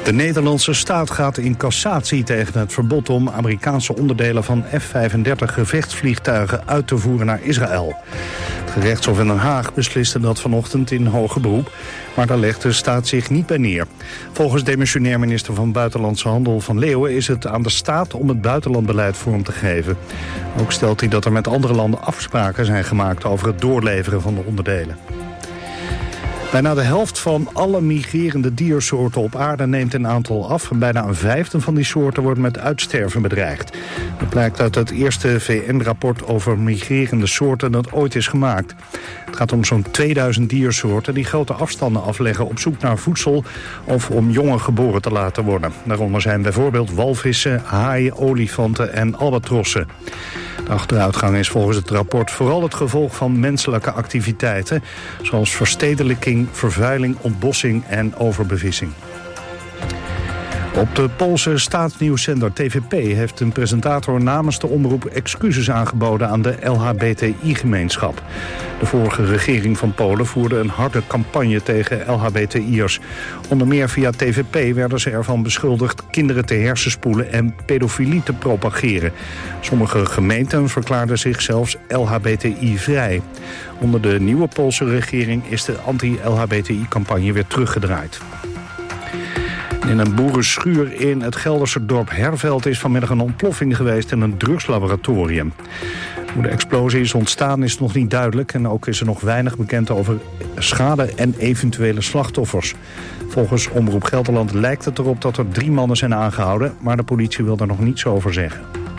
De Nederlandse staat gaat in cassatie tegen het verbod om Amerikaanse onderdelen van F-35 gevechtsvliegtuigen uit te voeren naar Israël. Het gerechtshof in Den Haag besliste dat vanochtend in hoger beroep, maar daar legt de staat zich niet bij neer. Volgens demissionair minister van Buitenlandse Handel Van Leeuwen is het aan de staat om het buitenlandbeleid vorm te geven. Ook stelt hij dat er met andere landen afspraken zijn gemaakt over het doorleveren van de onderdelen. Bijna de helft van alle migrerende diersoorten op aarde neemt in aantal af. Bijna een vijfde van die soorten wordt met uitsterven bedreigd. Dat blijkt uit het eerste VN-rapport over migrerende soorten dat ooit is gemaakt. Het gaat om zo'n 2000 diersoorten die grote afstanden afleggen op zoek naar voedsel of om jongen geboren te laten worden. Daaronder zijn bijvoorbeeld walvissen, haaien, olifanten en albatrossen. De achteruitgang is volgens het rapport vooral het gevolg van menselijke activiteiten, zoals verstedelijking, vervuiling, ontbossing en overbevissing. Op de Poolse staatsnieuwszender TVP heeft een presentator namens de omroep excuses aangeboden aan de LHBTI-gemeenschap. De vorige regering van Polen voerde een harde campagne tegen LHBTI'ers. Onder meer via TVP werden ze ervan beschuldigd kinderen te hersenspoelen en pedofilie te propageren. Sommige gemeenten verklaarden zich zelfs LHBTI-vrij. Onder de nieuwe Poolse regering is de anti-LHBTI-campagne weer teruggedraaid. In een boerenschuur in het Gelderse dorp Herveld is vanmiddag een ontploffing geweest in een drugslaboratorium. Hoe de explosie is ontstaan is nog niet duidelijk en ook is er nog weinig bekend over schade en eventuele slachtoffers. Volgens Omroep Gelderland lijkt het erop dat er 3 mannen zijn aangehouden, maar de politie wil daar nog niets over zeggen.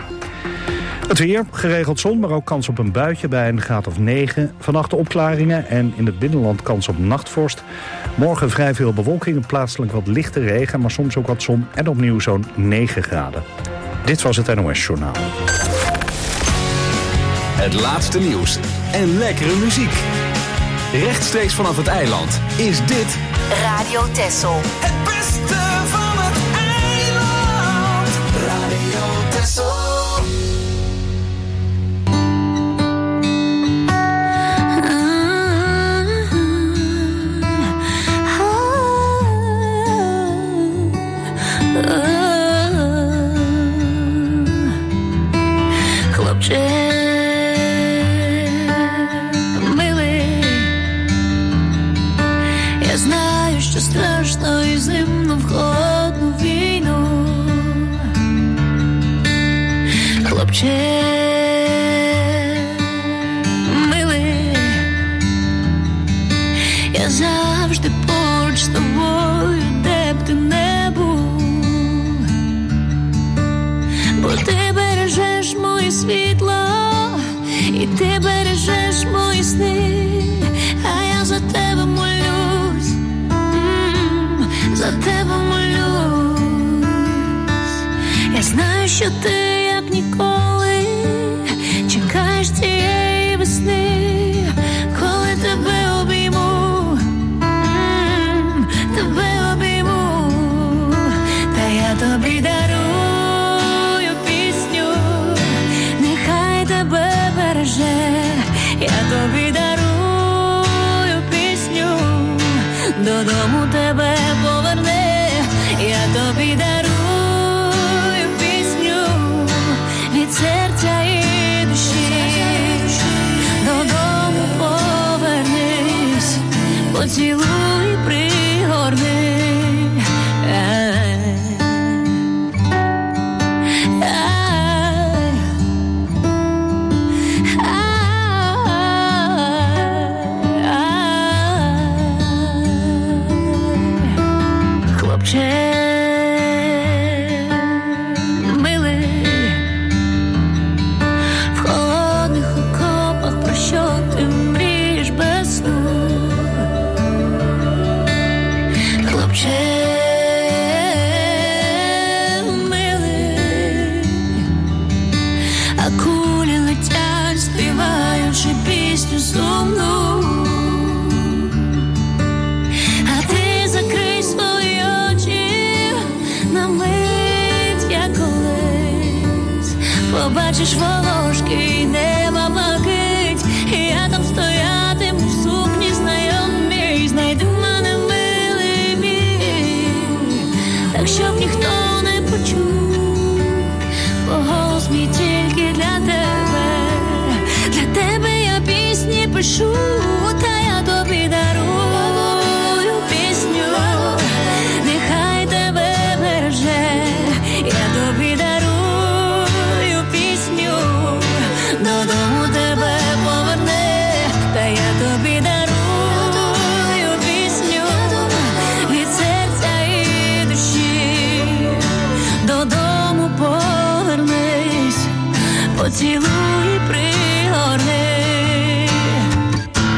Het weer, geregeld zon, maar ook kans op een buitje bij een graad of 9. Vannacht opklaringen en in het binnenland kans op nachtvorst. Morgen vrij veel bewolking, plaatselijk wat lichte regen, maar soms ook wat zon en opnieuw zo'n 9 graden. Dit was het NOS Journaal. Het laatste nieuws en lekkere muziek. Rechtstreeks vanaf het eiland is dit Radio Texel. Het beste van het eiland. Radio Texel. Я знаю, що страшно і зимно в холодну війну. Хлопче, милий, я завжди поруч з тобою, де б ти не був. Бо ти бережеш моє світло, і ти бережеш мої сни, а я за тебе молюсь, за тебе молюсь. Я знаю, що ти, як ніколи, чекаєш цієї весни, коли тебе обійму, тебе обійму, та я тобі дарую пісню, нехай тебе береже, я тобі дарую пісню, додому тебе поверне, я тобі дарую пісню, від серця і душі, додому повернись, поцілуй, пригорни. Побачиш волошки і неба блакить, і я там стоятиму в сукні знайомій. Знайди мене, милий мій, так так щоб ніхто не почув, бо голос мій тільки для тебе я пісні пишу, та я тобі дарую пісню, нехай тебе береже, я тобі дарую пісню, додому тебе поверне, та я тобі дарую пісню, від серця і душі, додому повернись, поцілуй і пригорни.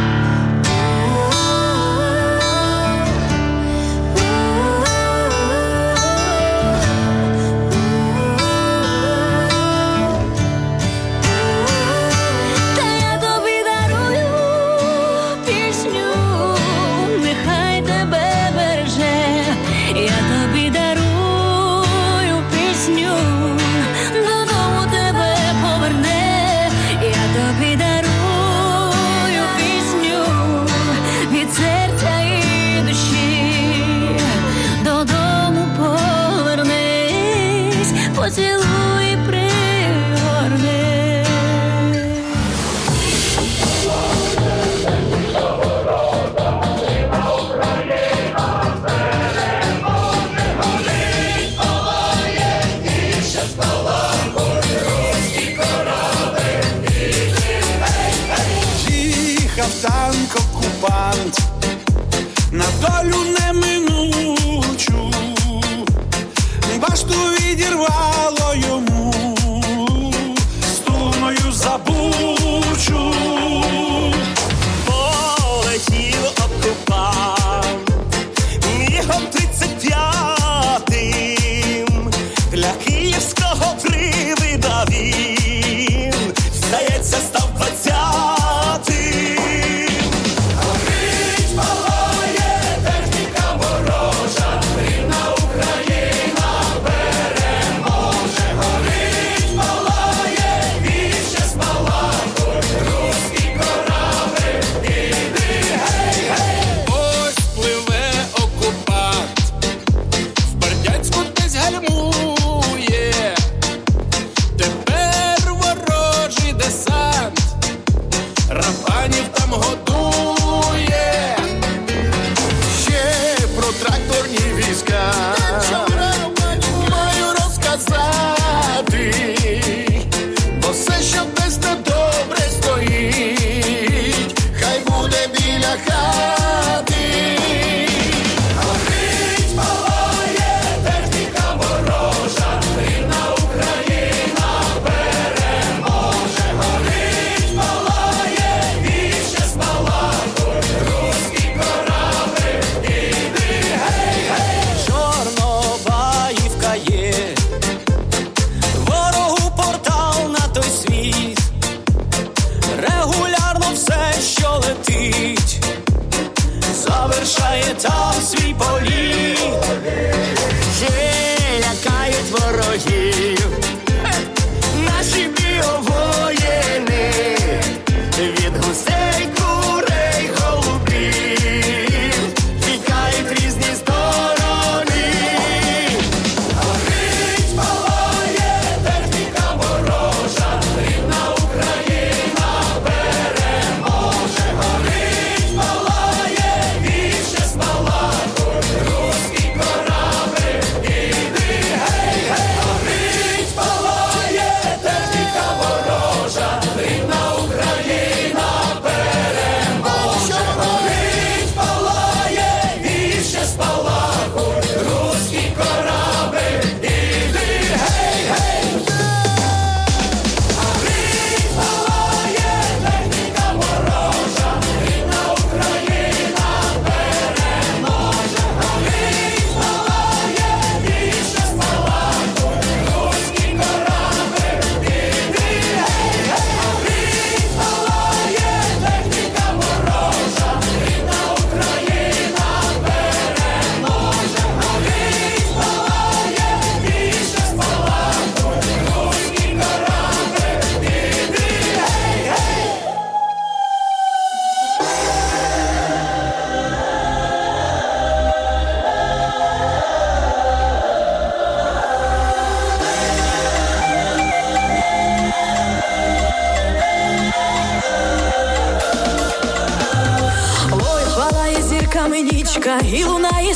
річка, і лунає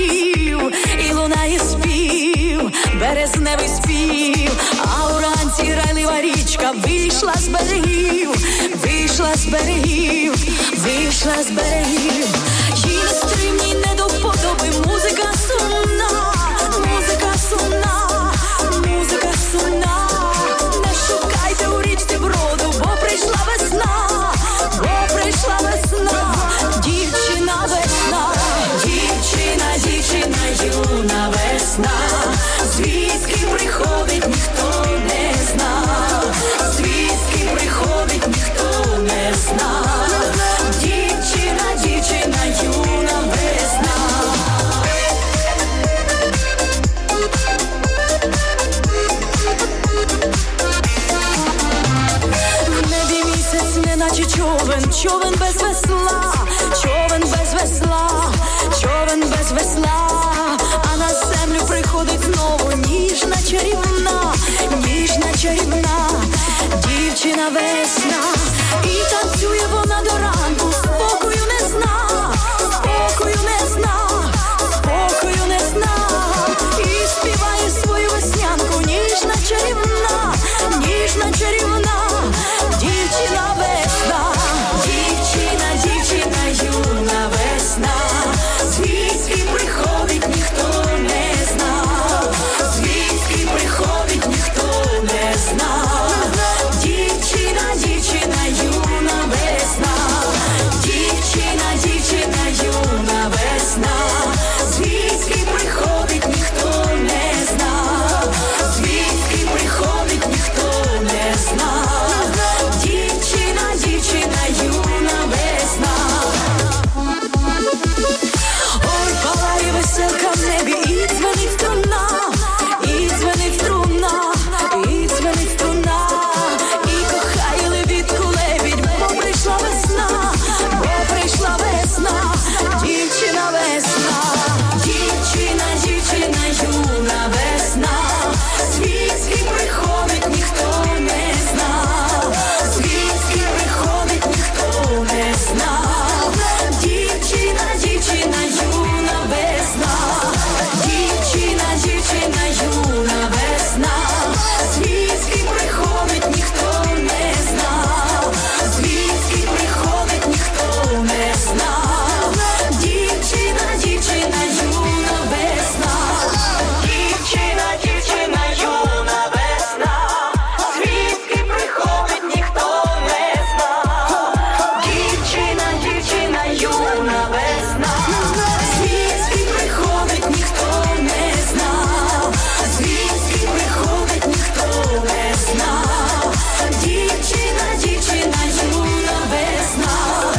спів, березневий спів, а уранці грайлива річка вийшла з берегів, їй нестримній не до вподоби музика сумна, не шукайте у річці броду, бо прийшла весна, дівчина юна весна, звідки приходить ніхто не зна, дівчина юна весна. В небі місяць неначе човен без весла, а на землю приходить знову ніжна чарівна дівчина весна, і танцює вона до ранку, спокою не зна, і співає свою веснянку, ніжна чарівна дівчина весна, дівчина юна весна, звідки приходить ніхто не зна, дівчина юна весна, дівчина юна весна, звідки приходить ніхто не зна, дівчина юна весна. Ой, палає веселка в небі, і дзвенить струна, і кохає лебідку лебідь, бо прийшла весна, дівчина весна, дівчина юна весна, звідки приходить ніхто не зна, дівчина юна весна, дівчина юна весна, звідки приходить ніхто не зна, дівчина юна весна, дівчина юна весна, звідки приходить ніхто не зна, дівчина юна весна, звідки приходить ніхто не зна, дівчина юна весна,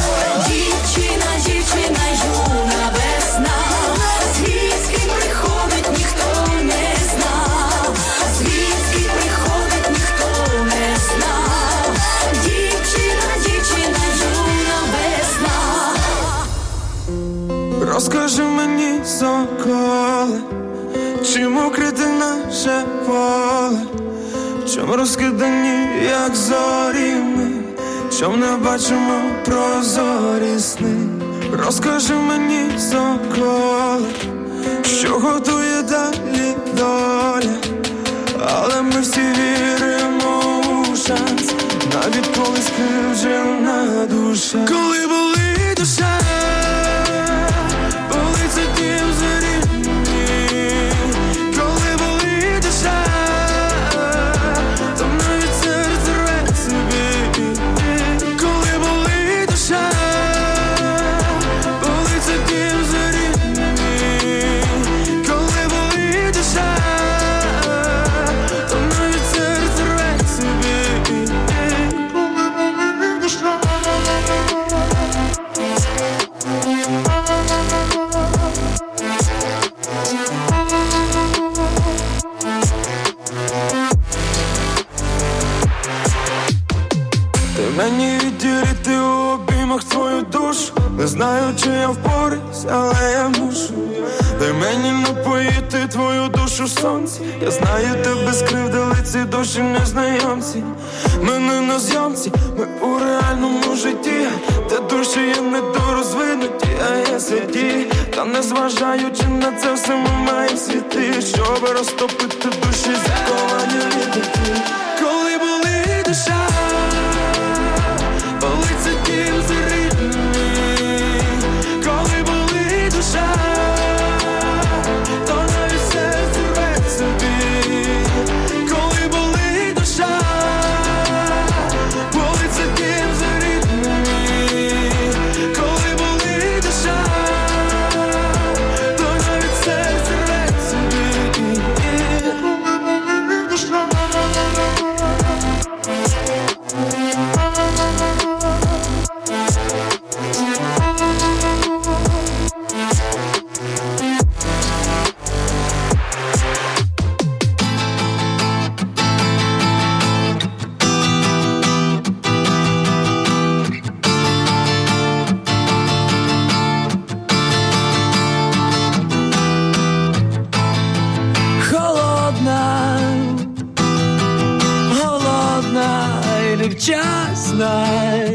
дівчина юна весна, звідки приходить ніхто не зна, дівчина юна весна. Розкажи мені, соколе, чим укрите наше поле, чом розкидані, як зорі ми, чом не бачимо прозорі сни. Розкажи мені, соколе, що готує далі доля, але ми всі віримо у шанс, навіть коли скривджена душа. Коли болить душа, болить за дім зорі, коли болить душа, то навіть серце рве собі. Коли болить душа, болить за дім зорі, коли болить душа, то навіть серце рве собі. Коли болить душа. Мені відділити у обіймах твою душу, не знаю, чи я впораюсь, але я мушу. Дай мені напоїти знайти твою душу в сонці. Я знаю, тебе скривдили ці душі незнайомці. Ми не на зйомці, ми у реальному житті, де душі є недорозвинуті, а є святі. Та незважаючи на це все ми маємо світи, щоб розтопити душі, заковані в віки. Коли болить душа, болить за дім за ритмі. Коли болить душа, то навіть серце рве собі. Коли болить душа, болить за дім за ритмі. Коли болить душа, то навіть серце рве собі. Холодна, голодна і невчасна.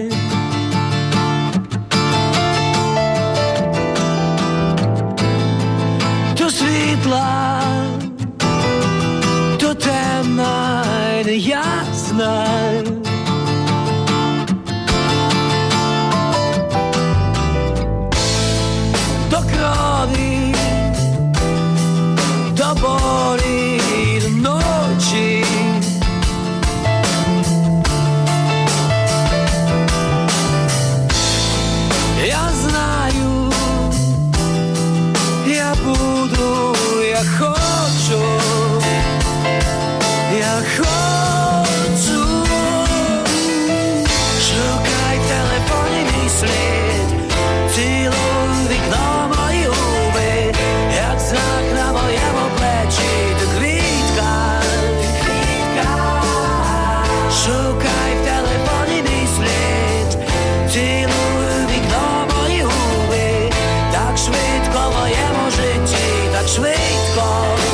То світла, то темна і неясна. До крові, до болі, до ночі. Я знаю, я буду, я хочу, я хочу. Шукай в телефоні мій слід, цілуй вікно мої губи, як знак на моєму плечі, ти квітка, ти квітка. Шукай в телефоні мій слід, цілуй вікно мої губи, так швидко в моєму житті, так швидко.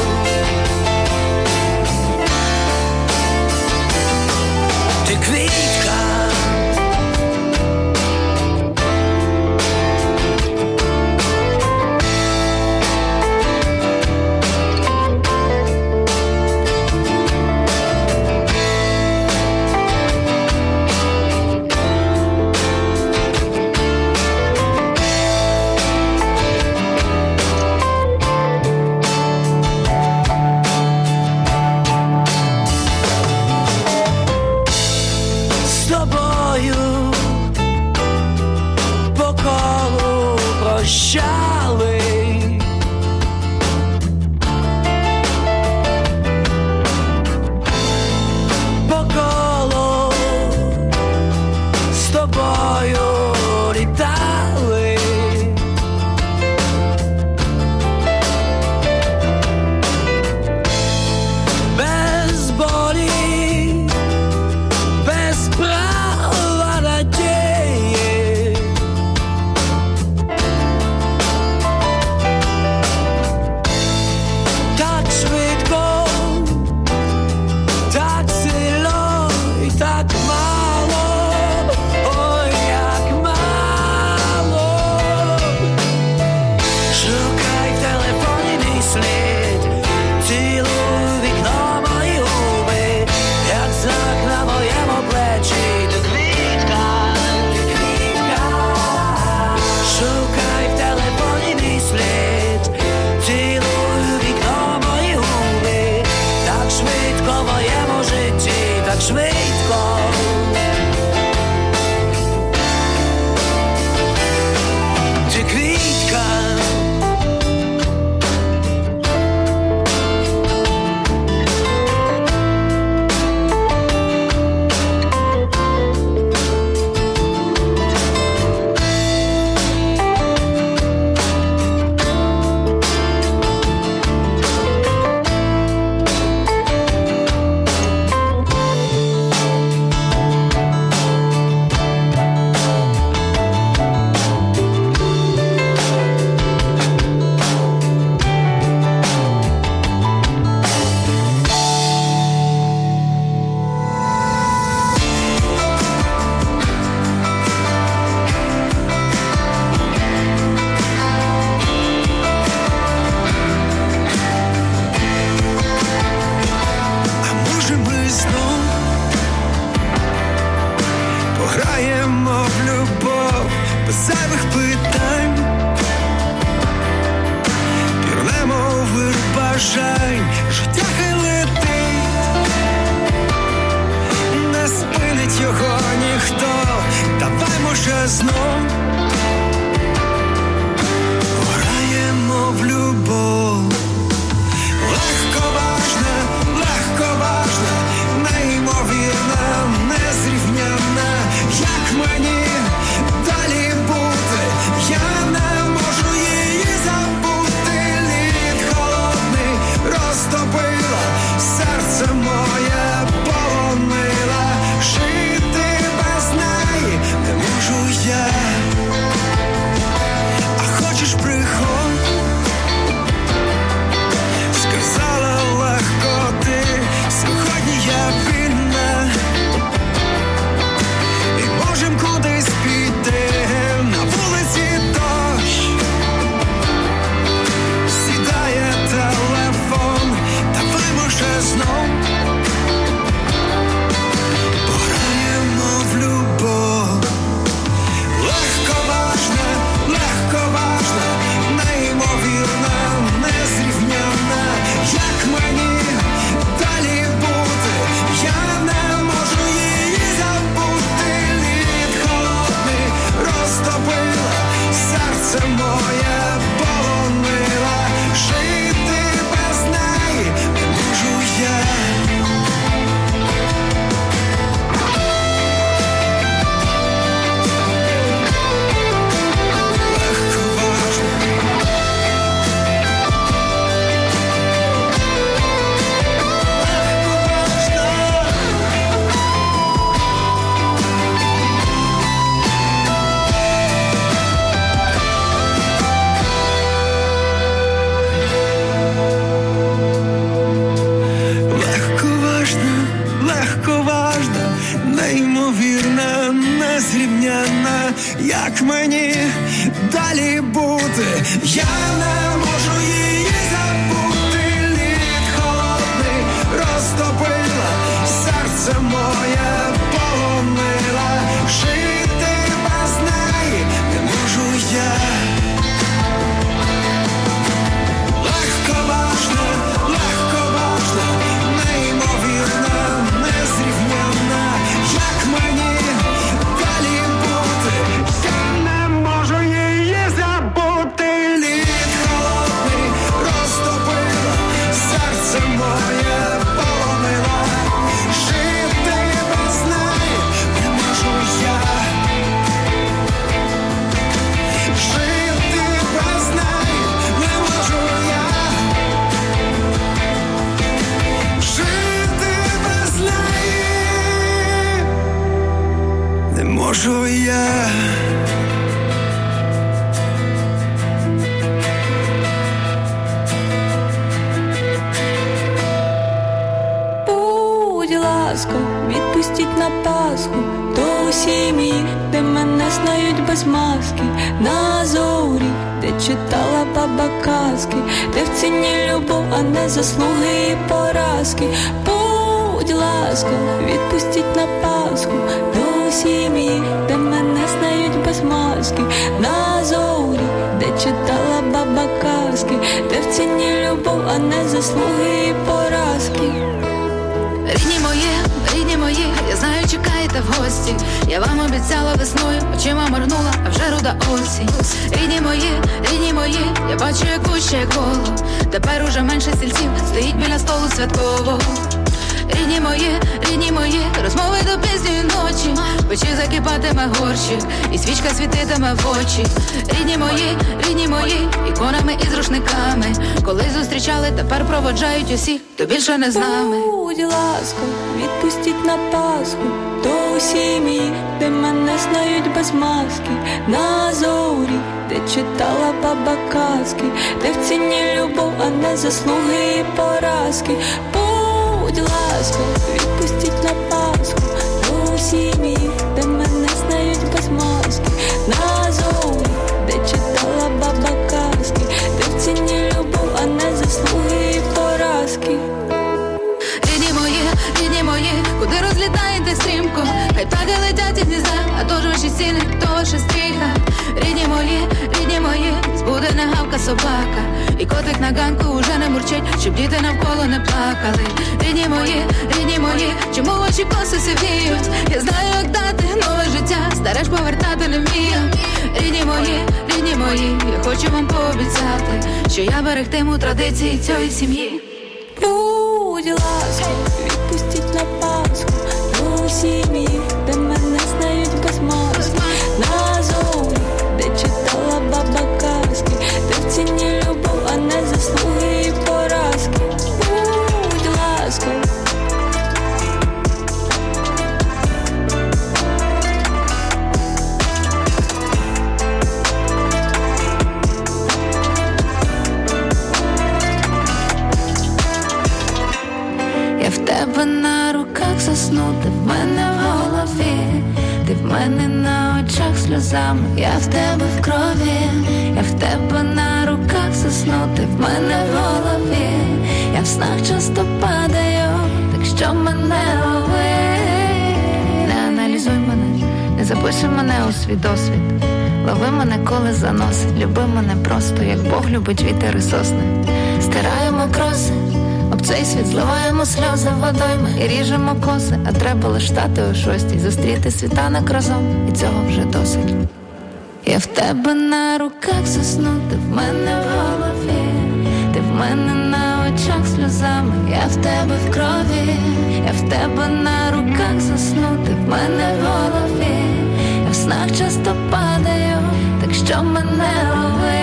Ти квітка. граємо в любов без зайвих питань, пірнемо у вир бажань, життя хай летить, не спинить його ніхто. Давай, може, знов граємо в любов. Легковажна, легковажна, неймовірна, незрівняна. Як мені далі бути? Я не можу її забути. Лід холодний розтопила, серце моє полонила. Жити без неї не можу я. А хочеш, приходь, сказала легко ти, сьогодні я вільна, і можем кудись піти. На вулиці дощ, сідає телефон, давай, може, знов пограємо в любов. Легковажна, легковажна, неймовірна, незрівняна. Як мені далі бути? Я не можу її забути. Лід холодний розтопила, серце моє полонила. Жити без неї не можу я. Легковажна, легковажна, неймовірна, незрівняна. Як мені далі бути? Я не можу її забути. Лід холодний розтопила, серце моє полонила. Жити без неї не можу я. Легковажна, легковажна, неймовірна, незрівняна. Як мені далі бути? Я не можу її забути. Лід холодний розтопила, серце моє полонила. Жити без неї не можу я. Жити без неї не можу я. Жити без неї не можу я. Будь ласка, відпустіть на Пасху до сім'ї, де мене знають без маски. На зорі, де читала баба казки, де в ціні любов, а не заслуги і поразки. Будь ласка, відпустіть на Пасху до сім'ї, де мене знають без маски. На зорі, де читала баба казки, де в ціні любов, а не заслуги і поразки. Рідні мої, я знаю, чекаєте в гості. Я вам обіцяла весною, очима моргнула, а вже руда осінь. Рідні мої, я бачу, як гуще коло. Тепер уже менше стільців, стоїть біля столу святкового. Рідні мої, розмови до пізньої ночі. Печі закипатиме горщик, і свічка світитиме в очі. Рідні мої, іконами і з рушниками. Колись зустрічали, тепер проводжають усіх, хто більше не з нами. Будь ласка, відпустіть на Пасху до сім'ї, де мене знають без маски. На зорі, де читала баба казки, де в ціні любов, а не заслуги і поразки. Будь ласка, відпустіть на Пасху до сім'ї, де мене знають без маски. На зорі, де читала баба казки, де в ціні любов, а не заслуги і поразки. Рідні мої, куди розлітаєте стрімко? Хай птахи летять із гнізда, а то ж собака, і котик на ганку уже не мурчить, щоб діти навколо не плакали. Рідні мої, чому очі коси сивіють? Я знаю, як дати нове життя, старе ж повертати не вмію. Рідні мої, я хочу вам пообіцяти, що я берегтиму традиції цієї сім'ї. Будь ласка, відпустіть на Пасху до сім'ї, де мене знають без маски. На зорі, де читала баба казки, де в ціні любов, а не заслуги і поразки. Будь ласка. Я в тебе на руках заснути, в мене в голові. Ти в мене на очах сльозами, я в тебе в крові. Я в тебе на руках заснути, в мене в голові. Я в снах часто падаю, так що мене лови. Не аналізуй мене, не запиши мене у свій досвід. Лови мене, коли заносить, люби мене просто, як Бог любить вітер і сосни. Стираємо кроси, об цей світ зливаємо сльози водойми і ріжемо коси, а треба лиш стати о 6:00, зустріти світанок разом, і цього вже досить. Я в тебе на руках заснути, в мене в голові. Ти в мене на очах сльозами, я в тебе в крові. Я в тебе на руках заснути, в мене в голові. Я в снах часто падаю, так що мене лови.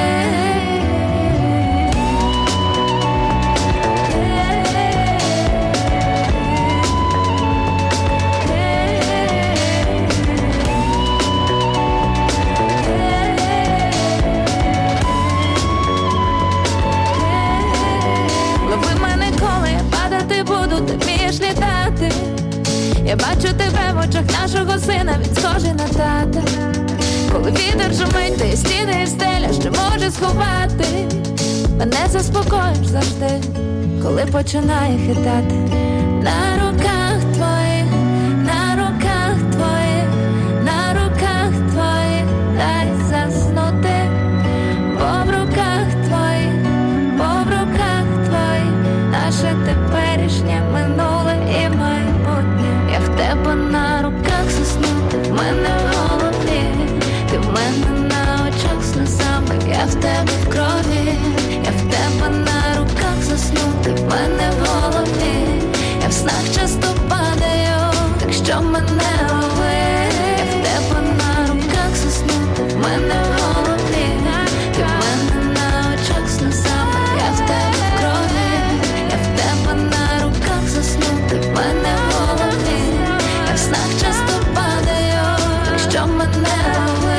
Я бачу тебе в очах нашого сина, він схожий на тата. Коли вітер шумить, ти стіни і стеля, що може сховати. Мене заспокоїш завжди, коли починає хитати. На руках твоїх, на руках твоїх, на руках твоїх, дай заснути. Бо в руках твоїх, бо в руках твоїх, наше теперішнє, минуле і майбутнє. Я в тебе на руках заснути, в мене в голові. Ти в мене на очах сльозами, я в тебе в крові. Я в тебе на руках заснути, в мене в голові. Я в снах часто падаю, так що мене лови. Я в тебе на руках заснути, в мене в голові. Ти в мене на очах сльозами, я в тебе в крові. Я в тебе на руках заснути, в мене в голові. Я в снах часто падаю, так що мене лови.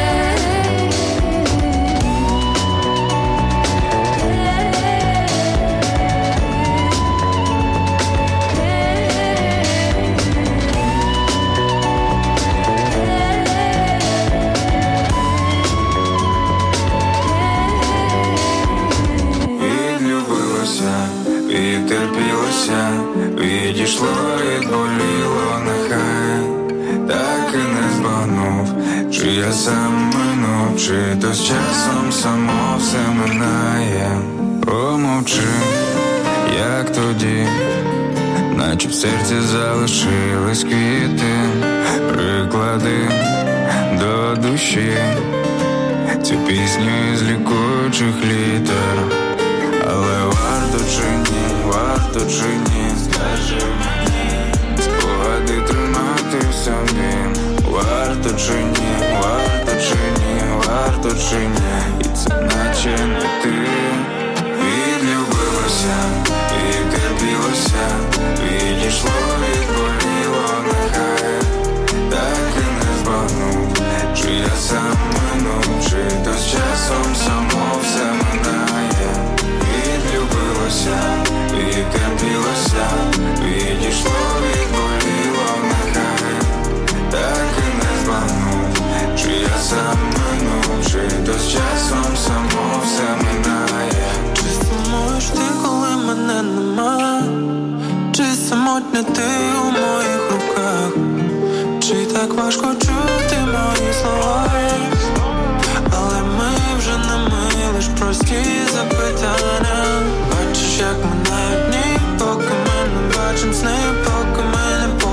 Відтерпілося, відійшло, відболіло, нехай. Так і не збагнув, чи я сам минув, чи то з часом само все минає. Помовчи, як тоді, наче в серці залишились квіти. Приклади до душі цю пісню із лікучих літер. Але варто чи ні, скажи мені, спогади тримати в собі. Варто чи ні, варто чи ні, і це наче не ти. Відлюбилося, відтерпілося, відійшло, відболіло, нехай. Так і не збагнув, чи я сам минув, чи то з часом само все минає. Відлюбилося, відтерпілося, відійшло, відболіло, нехай. Так і не збагнув, чи я сам минув, чи то з часом само все минає. Чи сумуєш ти, коли мене нема? Чи самотня ти у моїх руках? Чи так важко чути мої слова? Але ми вже не ми, лиш прості запитання. Бачиш, як ми на одній, поки ми не бачим сни, поки ми не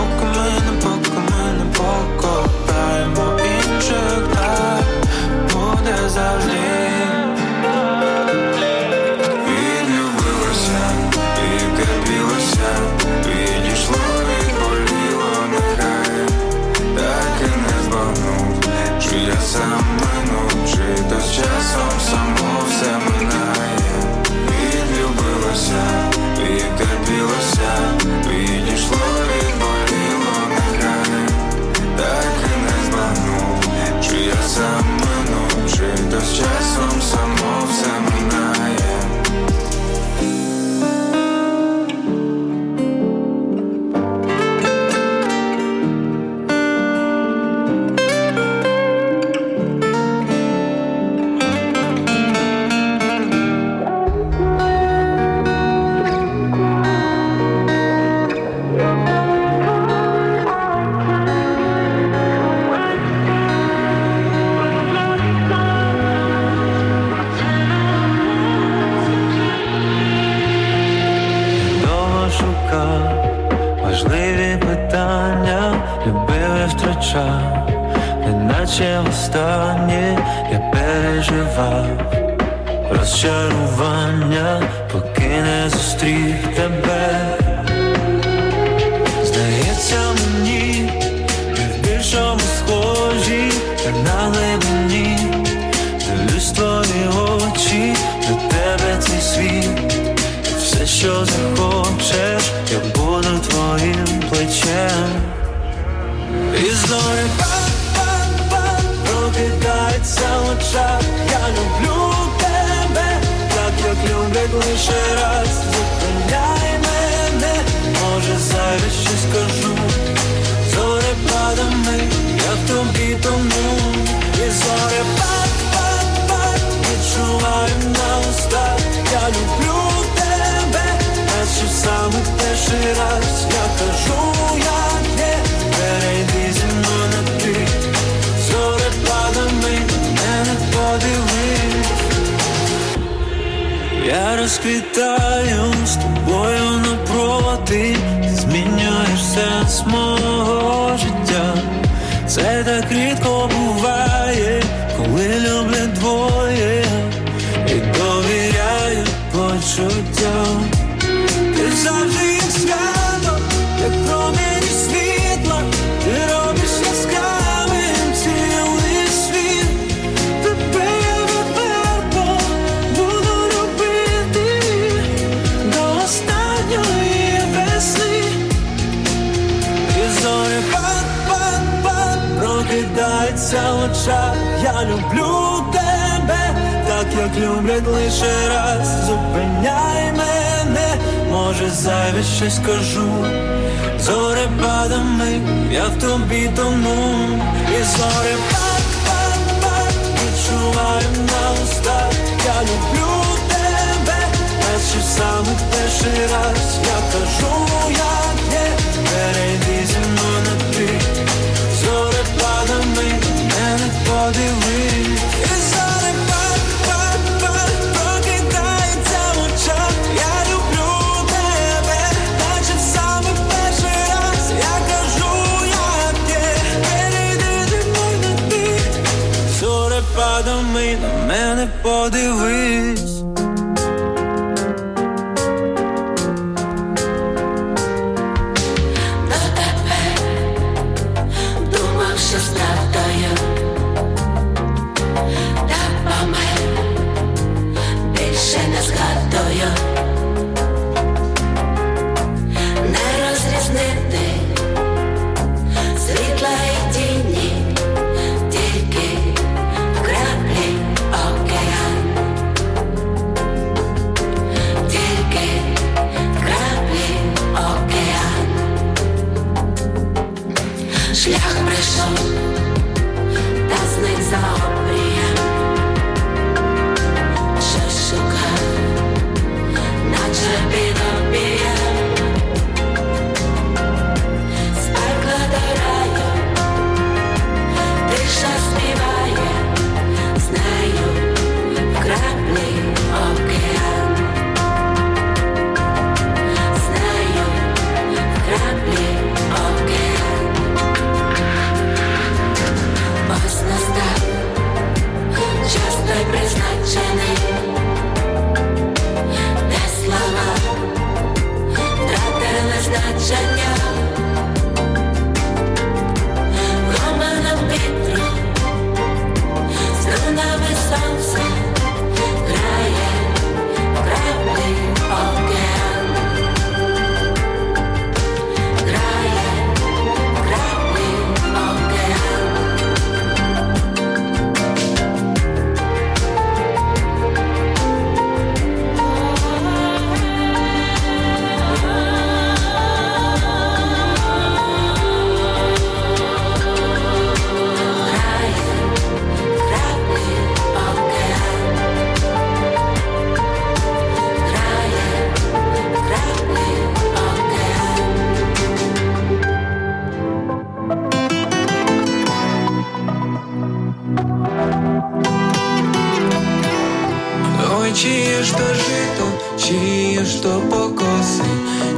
покопаємо інших, так буде завжди. Відлюбилося і терпілося, відійшло і боліло, нехай так і не збагнув, чи я сам минув, чи то з часом само все минає. Відлюбилося і терпілося, відійшло і боліло, нехай так і не збагнув, чи я сам минув, чи то з часом само все минає. Важливі питання, любив і втрачав, неначе останнє я переживав розчарування, поки не зустрів тебе. Здається мені, ми в більшому схожі, як на глибині. Дивлюсь твої очі, до тебе цей світ. Все, що захочеш, я буду твоїм плечем. І зорі пам-пам-пам прокидається в очах. Я люблю тебе, так як люблять лише раз. Зупиняй мене, може зайве щось скажу. Зорепадами я в тобі тону. І зорі пам-пам-пам відчуваю на устах. Я люблю наче в самий перший раз я кажу, як є, перейди зі мною на ти. Зорепадами мене подивись. Я розквітаю з тобою напроти, ти змінюєш сенс мого життя. Це так рідко буває, коли люблять двоє і довіряють почуттям. Ти завжди як свято, як промені світла. Ти робиш яскравим цілий світ. Тебе я відверто буду любити до останньої весни. І зорі пам-пам-пам прокидається в очах. Я люблю тебе, так як люблять лише раз. Зупиняй мене, може зайве щось скажу. Зорепадами я в тобі тону. І зорі пам-пам-пам відчуваю на устах. Я люблю тебе, наче в самий перший раз я кажу, як є, перейди зі мною на ти. Зорепадами мене подивись. І зорі пам-пам-пам прокидається в очах. Я люблю тебе, наче в самий перший раз я кажу, як є, перейди зі мною на ти. Зорепадами на мене подивись. Тільки в краплі океан.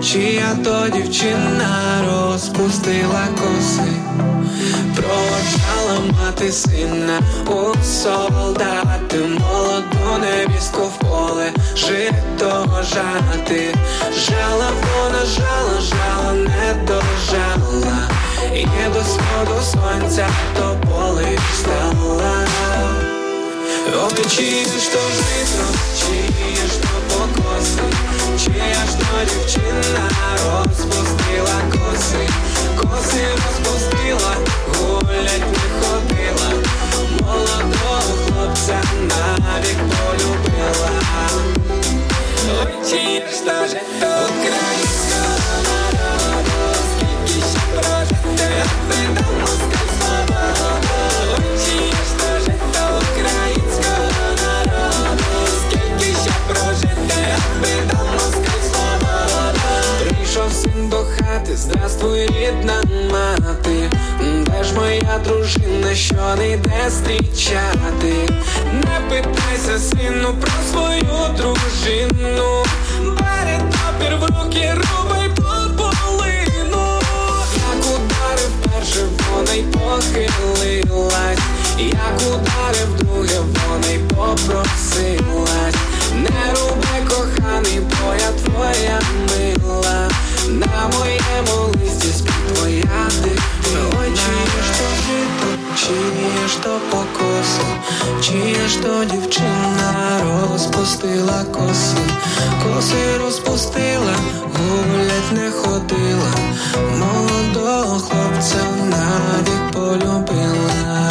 чия то дівчина розпустила коси, проводжала мати сина у солдати, молоду невістку в поле жито жати. Жала вона, жала, не дожала, і до сходу сонця то поле встала. Ох, ти чиєш то жито, чиєш то покоси, чия ж то дівчина розпустила коси, коси розпустила, гулять не ходила, молодого хлопця навік полюбила. Ой, чиєш то жито українського народу, скільки ще прожити, аби до москаль свободу. Ой, чиєш то жито українського народу, скільки ще прожити, аби до москаль свободу. Прийшов син до хати, здравствуй, рідна мати, де ж моя дружина, що не йде зустрічати? Не питайся, сину, про свою дружину, бери топір в руки, рубай полину. Як ударив перше, вона й похилилась, як ударив друге, вона й попросилась. Не рубай, коханий, бо я твоя мила, на моєму листі спить твоя дитина. Ой, чиє ж то жито, чиє ж то покоси, чиє ж то дівчина розпустила коси, коси розпустила, гулять не ходила, молодого хлопця навік полюбила.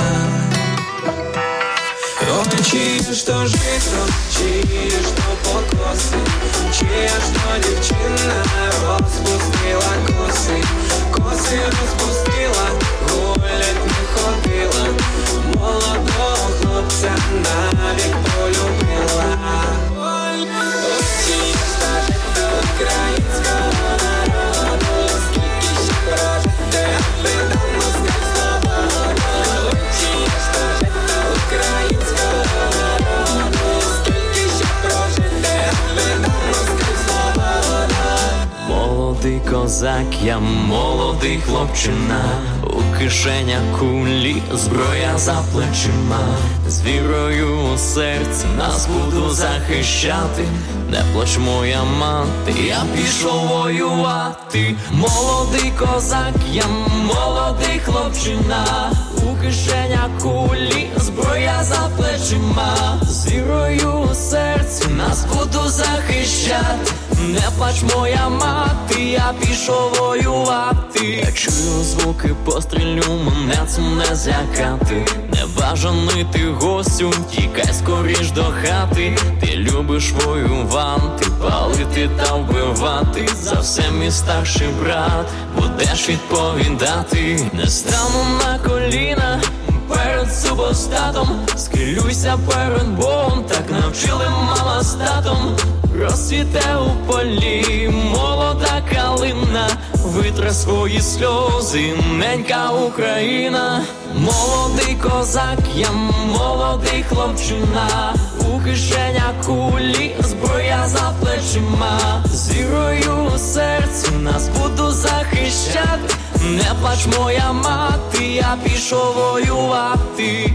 Ох, ти чиє ж то жито, чиє ж то покоси, чия ж то дівчина розпустила коси, коси розпустила, гулять не ходила, молодого хлопця навік полюбила. Ой, чиє ж то жито українського народу, скільки ще прожити, аби до москаль свободу. Ой, чиє ж то жито українського народу, скільки ще прожити, аби до москаль свободу. Молодий козак, я молодий хлопчина, у кишенях кулі, зброя за плечима, з вірою у серці нас буду захищати. Не плач, моя мати, я пішов воювати. Молодий козак, я молодий хлопчина, у кишенях кулі, зброя за плечима, з вірою у серці нас буду захищати. Не плач, моя мати, я пішов воювати. Я чую звуки пострілю, мене цим не злякати. Небажаний ти гостю, тікай скоріш до хати. Ти любиш воювати, палити та вбивати. За все мій старший брат будеш відповідати. Не стану на коліна перед супостатом, схилюйся перед Богом, так навчили мама з татом. Розцвіте у полі молода калина, витре свої сльози ненька Україна. Молодий козак, я молодий хлопчина, у кишенях кулі, зброя за плечима, з вірою у серці нас буду захищати. Не плач, моя мати, я пішов воювати.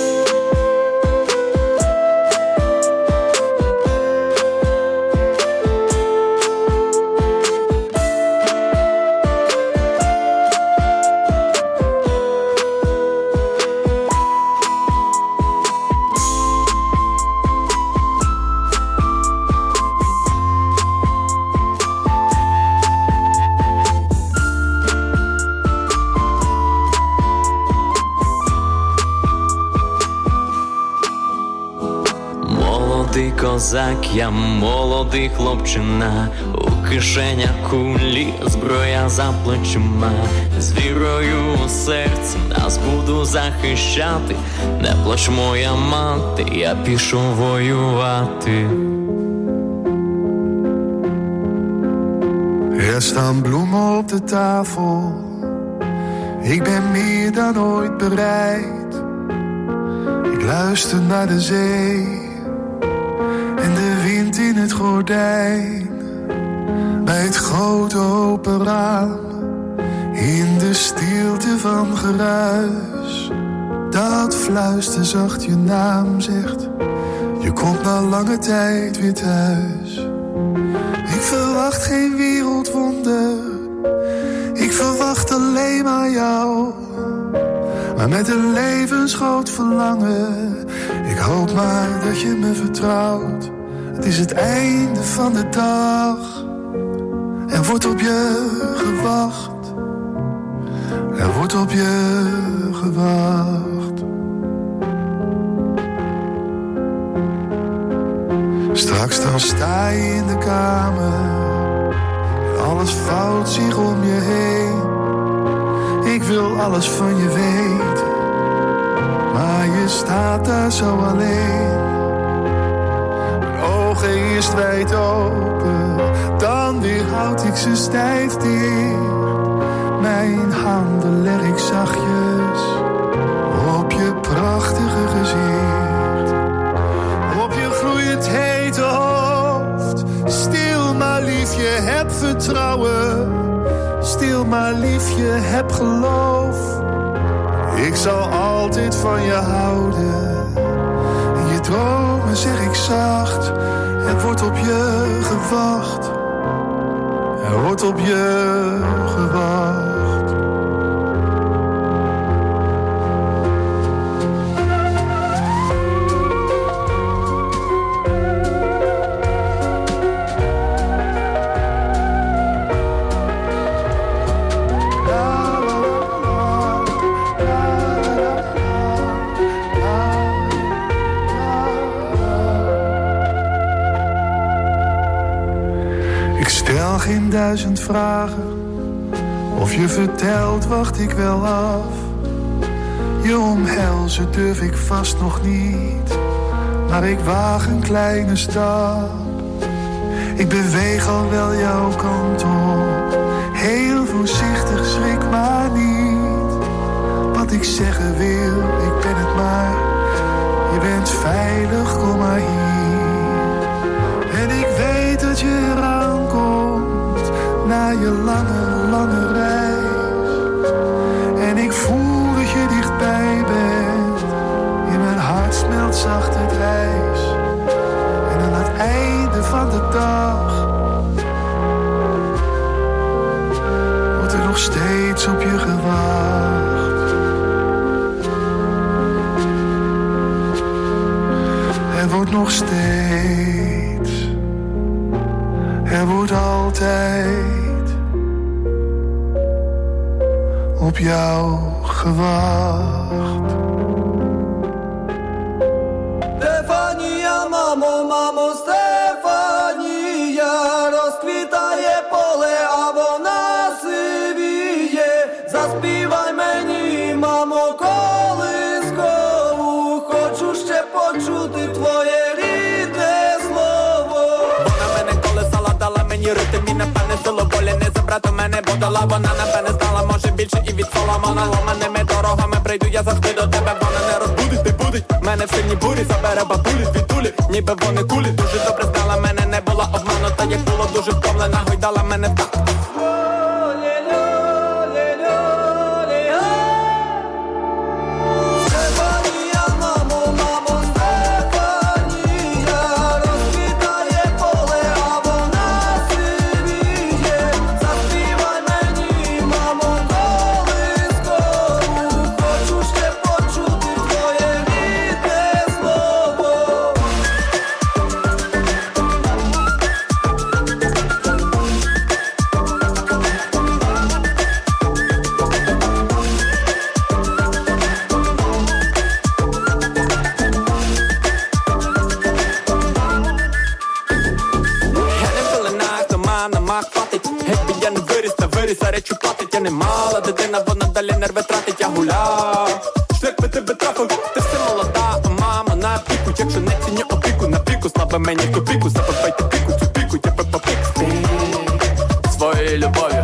Молодий козак, я молодий хлопчина, у кишенях кулі, зброя за плечима, з вірою у серці нас буду захищати. Не плач, моя мати, я пішов воювати. Er staan bloemen op de tafel, ik ben meer dan ooit bereid. Ik luister naar de zee en de wind in het gordijn. bij het grote open raam, in de stilte van geruis, dat fluister zacht je naam zegt. Je komt na lange tijd weer thuis. Ik verwacht geen wereldwonder, ik verwacht alleen maar jou. Maar met een levensgroot verlangen, ik hoop maar dat je me vertrouwt. Het is het einde van de dag, er wordt op je gewacht. Er wordt op je gewacht. Straks dan sta je in de kamer, alles vouwt zich om je heen. Ik wil alles van je weten, maar je staat daar zo alleen. Mijn ogen eerst wijd open, dan weer houd ik ze stijf dicht. Mijn handen leg ik zachtjes op je prachtige gezicht. Op je gloeiend hete hoofd. Stil maar liefje, heb vertrouwen. Stil maar liefje, heb geloof. Ik zal altijd van je houden. In je dromen zeg ik zacht, er wordt op je gewacht. Er wordt op je gewacht. Geen 1000 vragen, of je vertelt wacht ik wel af. Je omhelzen durf ik vast nog niet, maar ik waag een kleine stap. Ik beweeg al wel jouw kant op, heel voorzichtig, schrik maar niet. Wat ik zeggen wil, ik ben het maar, je bent veilig, kom maar hier. En ik weet dat je eraan komt, na je lange, lange reis. En ik voel dat je dichtbij bent, in mijn hart smelt zacht het ijs. En aan het einde van de dag wordt er nog steeds op je gewacht. Er wordt nog steeds, er wordt altijd op jou gewacht. Стефанія, мамо, мамо, Стефанія, розквітає поле, а вона сивіє. Заспівай мені, мамо, колискову, хочу ще почути твоє рідне слово. Вона мене колесала, дала мені ритм і напевне силу волі не забрати мене будила. Вона напевне стала, може більше і від Соломона. Ломаними дорогами прийду я завжди до тебе. Вона не розбудить, не будить мене в сильній бурі. Забере бабулі, звідулі, ніби вони кулі. Дуже добре знала мене, не була обманута. Як було дуже втомлена, гойдала мене в такт. Речу платить, я не мала дитина, вона далі нерви тратить, я гуляв. Шлях би тебе трафив, ти все молода, а мама на піку. Якщо не ціню опіку, на піку, слабе мені в тупіку. Забивайте піку, цю піку, я би попік своєю любов'ю.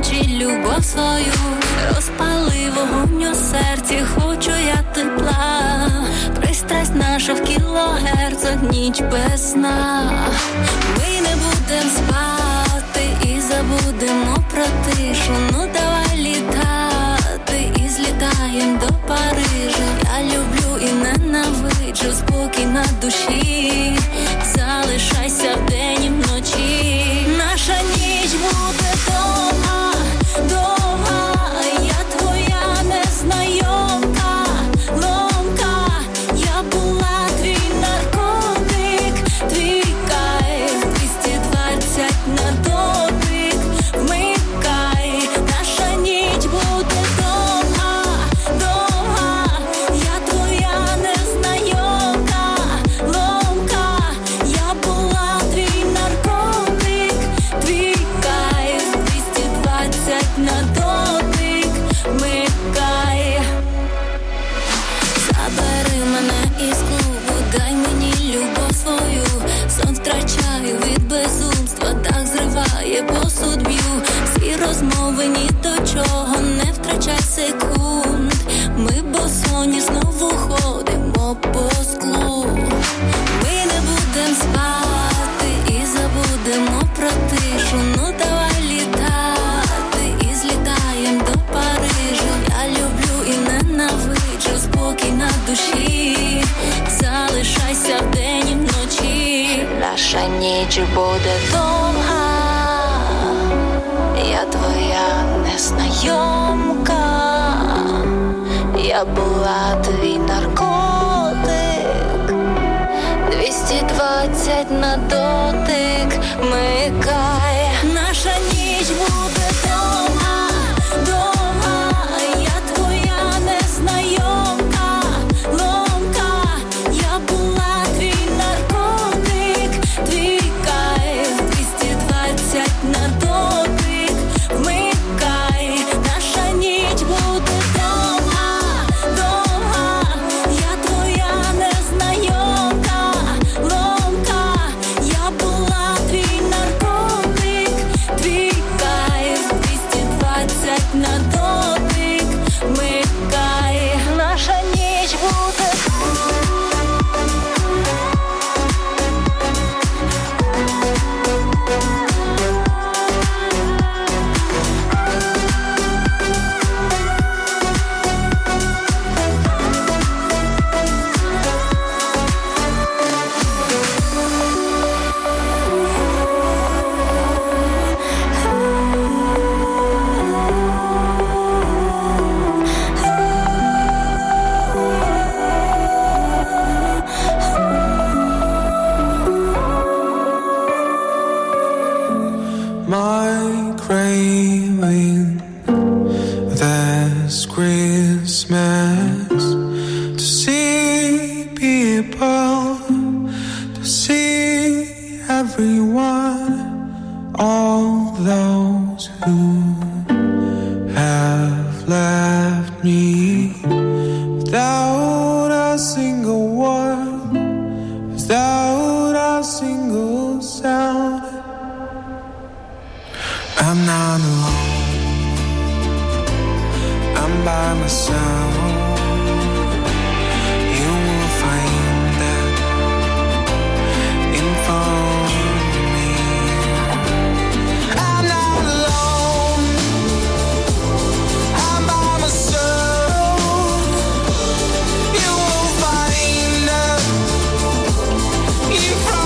ночі любов свою, розпали вогонь у серці, хочу я тепла. Пристрасть наша в кілогерцах, ніч без сна. Ми не будем спати і забудемо про тишу. Ну давай літати і злітаєм до Парижа. Я люблю і ненавиджу, спокій на душі. Залишайся вдень і вночі. Наша ніч буде довга, довга. Я твоя незнайомка, ломка. Я була твій наркотик, твій кайф, 220 на дотик, вмикай. Наша ніч буде довга, довга. Я твоя незнайомка, ломка. Я була твій наркотик, твій кайф, 220 на дотик, вмикай. Забери мене із клубу, дай мені любов свою. Сон втрачаю від безумства, так зриває, посуд б'ю. Всі розмови ні до чого, не втрачай секунд. Ми босоні знову ходимо по склу. Ми не будем спати і забудемо про тишу. Ну давай літати і злітаєм до Парижа. Я люблю і ненавиджу, спокій на душі. Залишайся вдень і вночі. Наша ніч буде довга. Я твоя незнайомка. Я була твій наркотик, 220 на дотик, вмикай. Наша ніч буде довга, довга. Я твоя незнайомка, ломка. Я була твій наркотик, твій кайф, 220 на дотик, вмикай. Наша ніч буде довга, довга. Я твоя незнайомка, ломка. Я була твій наркотик, твій кайф, 220 на дотик, вмикай. Наша ніч буде. My craving this Christmas to see people, to see everyone, all those who have left me without a single word, without a single sound. I'm not alone, I'm by myself. You will find that info in me. I'm not alone, I'm by myself. You will find that info.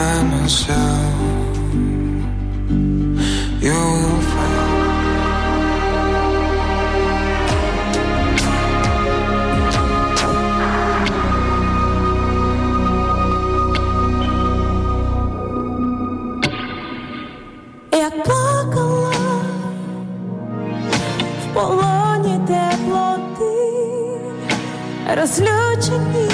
by myself. You will find. Я плакала в полоні теплоти, розлючені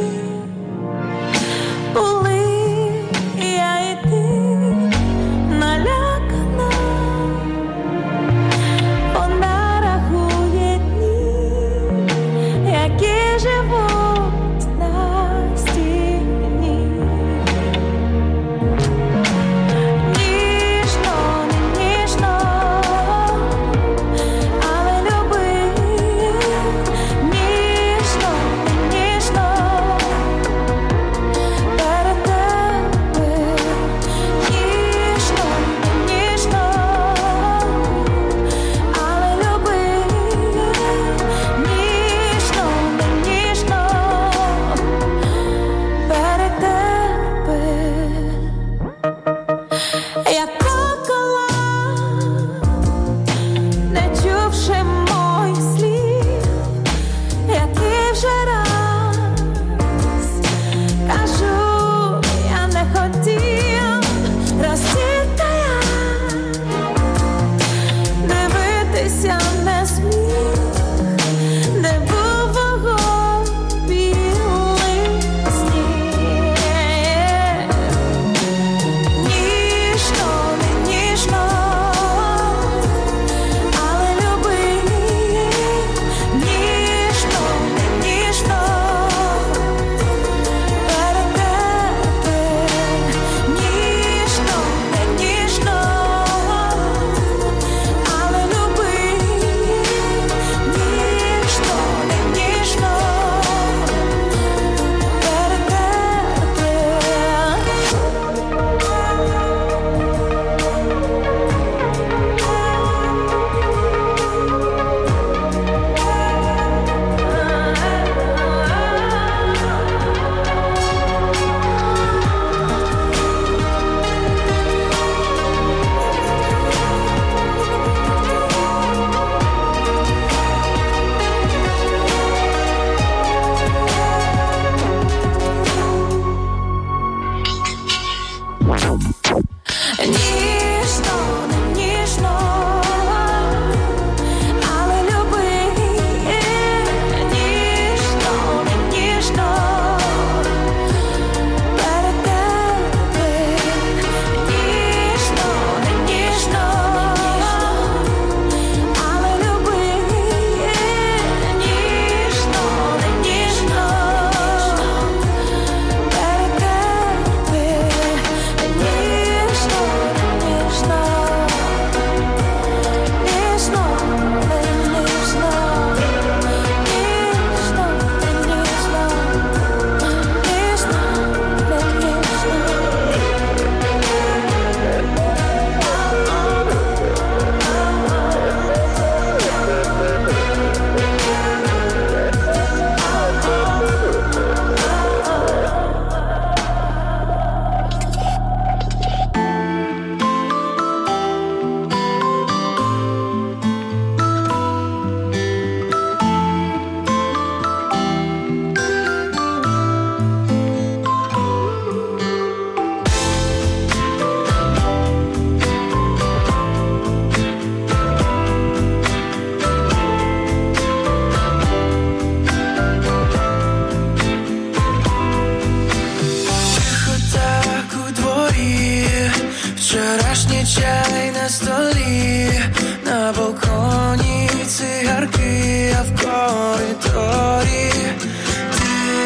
були я і ти, налякана, вона рахує дні, які живуть на стіні. Вчорашній чай на столі, на балконі цигарки, а в коридорі ти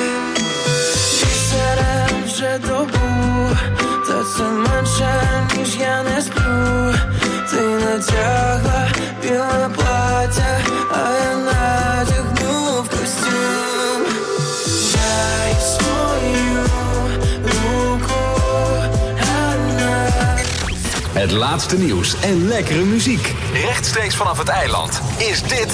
бісерем вже добу, та це менше, ніж я не сплю. Ти натягла біле плаття, а я надягнув костюм. Дай свою руку. Het laatste nieuws en lekkere muziek. Rechtstreeks vanaf het eiland is dit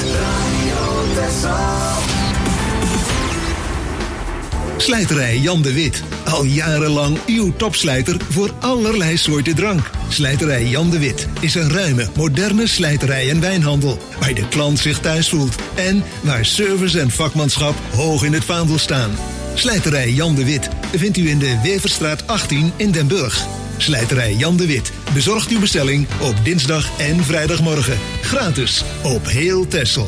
Slijterij Jan de Wit. Al jarenlang uw topslijter voor allerlei soorten drank. Slijterij Jan de Wit is een ruime, moderne slijterij en wijnhandel, waar de klant zich thuis voelt en waar service en vakmanschap hoog in het vaandel staan. Slijterij Jan de Wit vindt u in de Weverstraat 18 in Den Burg. Slijterij Jan de Wit bezorgt uw bestelling op dinsdag en vrijdagmorgen. Gratis op heel Texel.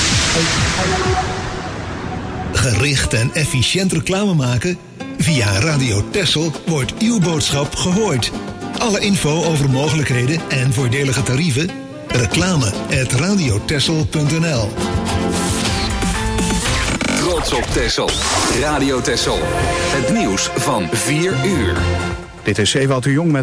Gericht en efficiënt reclame maken? Via Radio Texel wordt uw boodschap gehoord. Alle info over mogelijkheden en voordelige tarieven? reclame@radiotexel.nl. Trots op Texel. Radio Texel. Het nieuws van 4 uur. Dit is Ewout de Jong met